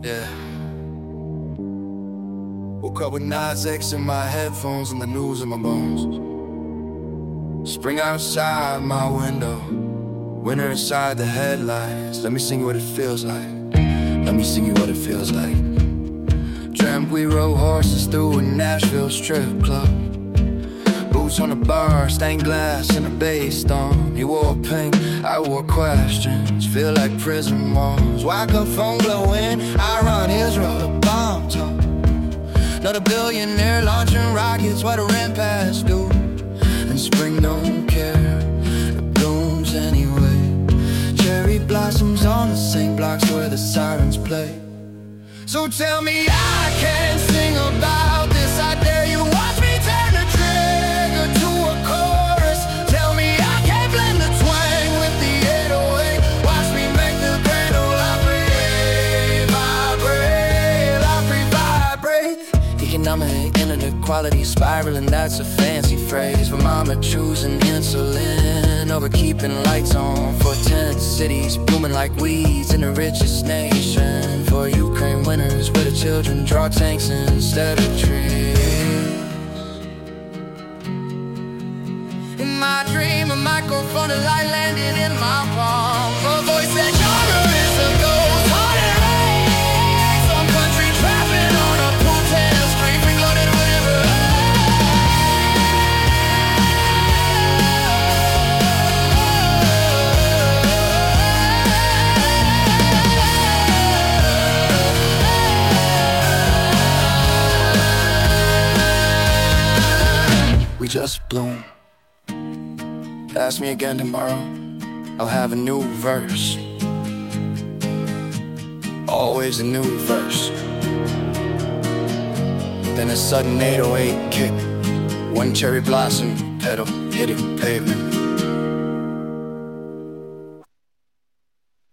Yeah. Woke up with Nas X in my headphones and the news in my bones. Spring outside my window, winter inside the headlights. Let me sing you what it feels like. Let me sing you what it feels like. Dreamt we rode horses through a Nashville strip club. Boots on the bar, stained glass and a bass storm. He wore pink, I wore questions. Feel like prison walls. Whack up phone glowing, I run his road, a bomb tone. Not a billionaire launching rockets while the rent pass due. And spring don't care, it blooms anyway. Cherry blossoms on the same blocks where the sirens play. So tell me I can't sing about this. I dare you watch me turn the trigger to a chorus. Tell me I can't blend the twang with the 808. Watch me make the Grand Ole Opry vibrate. Economic inequality spiraling, that's a fancy phrase. For mama choosing insulin over keeping lights on. For tent cities blooming like weeds in the richest nation. For Ukraine winners where the children draw tanks instead of trees. In my dream a microphone, a light landed in my palm. A voice that genre is a ghost. Hard and rain, some country trapping on a Putin street. Free loaded river. We just bloom. Ask me again tomorrow, I'll have a new verse. Always a new verse. Then a sudden 808 kick. One cherry blossom petal hitting pavement.